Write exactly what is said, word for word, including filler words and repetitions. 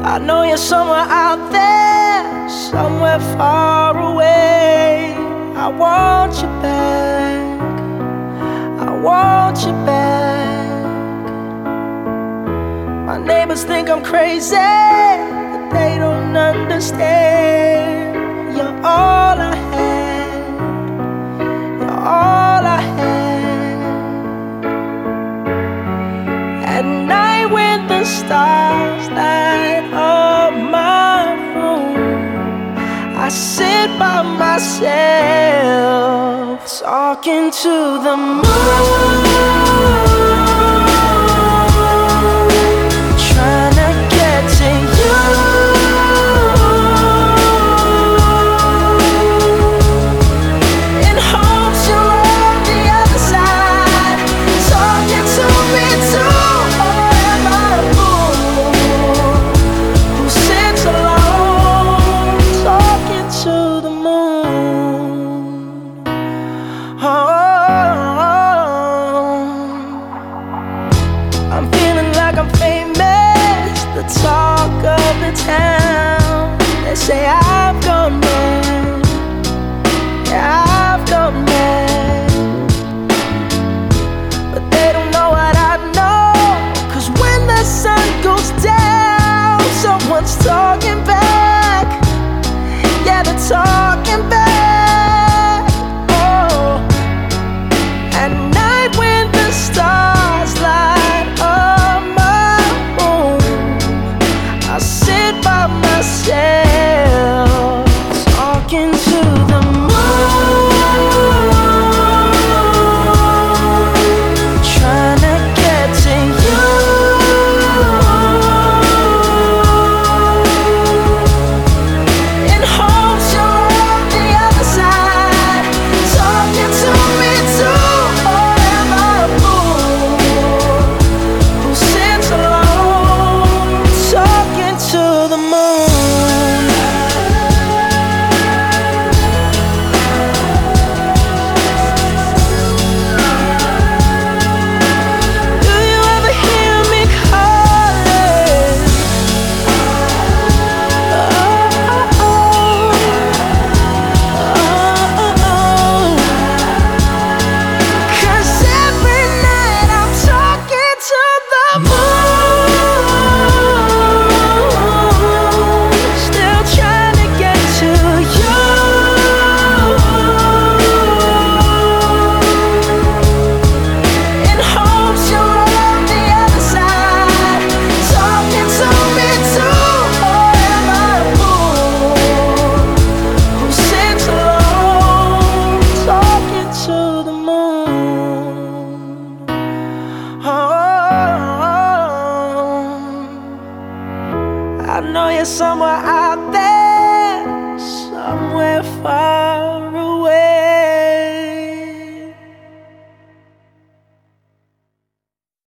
I know you're somewhere out there, somewhere far away. I want you back, I want you back. My neighbors think I'm crazy, but they don't understand. You're all I had, you're all I had. At night when the stars light up my room, I sit by myself talking to the moon, trying to get to you. In hopes you're on the other side, talking to me too. Or am I a fool who sits alone, talking to the moon? Oh, I'm feeling like I'm famous, the talk of the town. They say I've gone mad, yeah, I've gone mad. But they don't know what I know, 'cause when the sun goes down, someone's talking back. Yeah, they're talking back. Oh, at night when the stars light up my room, I sit by myself talking to the moon, trying to get to you. In hopes you're on the other side, talking to me too. Or am I a fool who sits alone, talking to the moon? Do you ever hear me calling? Oh, oh, oh. Oh, oh, oh. 'Cause every night I'm talking to the moon, still trying to get to you. In hopes you're on the other side, talking to me too. Or am I a fool who sits alone, talking to the moon? Oh, I know you're somewhere out there, somewhere far